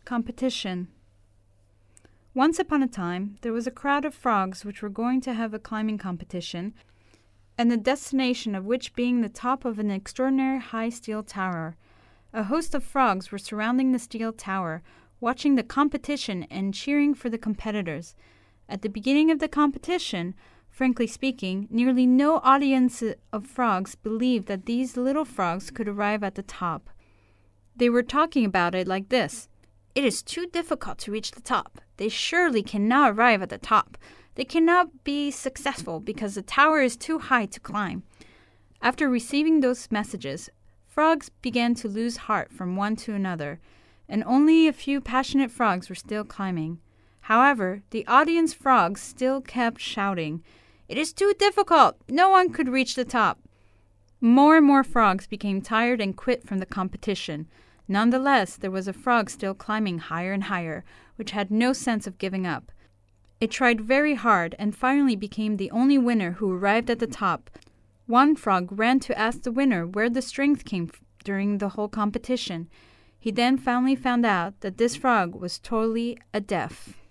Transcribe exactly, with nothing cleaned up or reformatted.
Competition. Once upon a time, there was a crowd of frogs which were going to have a climbing competition, and the destination of which being the top of an extraordinary high steel tower. A host of frogs were surrounding the steel tower, watching the competition and cheering for the competitors. At the beginning of the competition, frankly speaking, nearly no audience of frogs believed that these little frogs could arrive at the top. They were talking about it like this: "It is too difficult to reach the top. They surely cannot arrive at the top. They cannot be successful because the tower is too high to climb." After receiving those messages, frogs began to lose heart from one to another, and only a few passionate frogs were still climbing. However, the audience frogs still kept shouting, "It is too difficult. No one could reach the top." More and more frogs became tired and quit from the competition. Nonetheless, there was a frog still climbing higher and higher, which had no sense of giving up. It tried very hard and finally became the only winner who arrived at the top. One frog ran to ask the winner where the strength came from during the whole competition. He then finally found out that this frog was totally a deaf.